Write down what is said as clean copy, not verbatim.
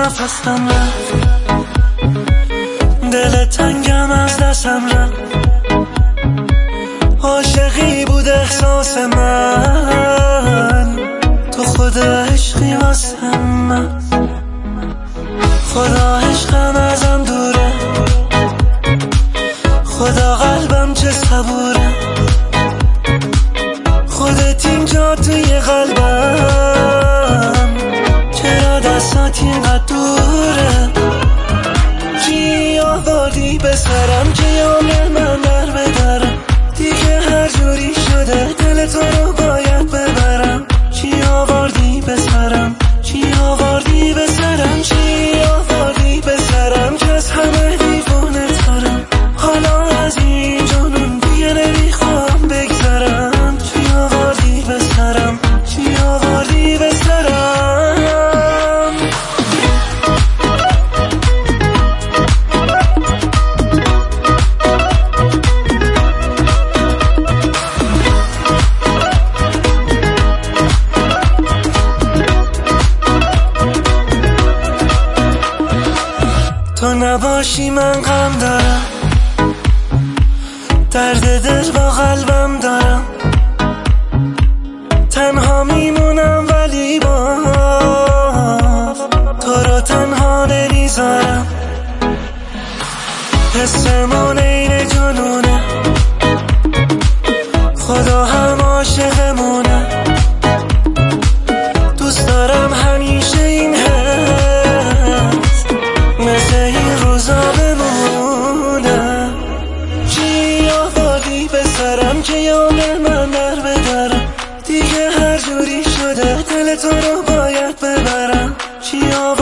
نفسم رفت، دل تنگم از دستم رفت. عاشقی بود احساس من، تو خود عشقی واسه من. خدا عشقم ازم دوره، خدا قلبم چه صبوره. خودت اینجا توی قلبم، چرا دستات اینقدر دوره؟ چی آوردی به سرم که یامه من در بدرم؟ دیگه هر جوری شده دل تو رو باید ببرم. چی آوردی به سرم؟ چی آوردی به سرم؟ چی آوردی به سرم که از همه دیوونه ترم؟ حالا از این جنون دیگه نمیخوام بگذرم. چی آوردی به سرم؟ چی آوردی به سرم؟ تو نباشی من غم دارم، درد دل با قلبم دارم. تنها میمونم ولی باز تو رو تنها نمیذارم. حسمون این جنونه، خدا هم عاشقمونه. دوست دارم همیشه این حس مثل این روزا بمونه. چی آوردی به سرم که یامه من در بدرم؟ دیگه هر جوری شده دل تو رو باید ببرم. چی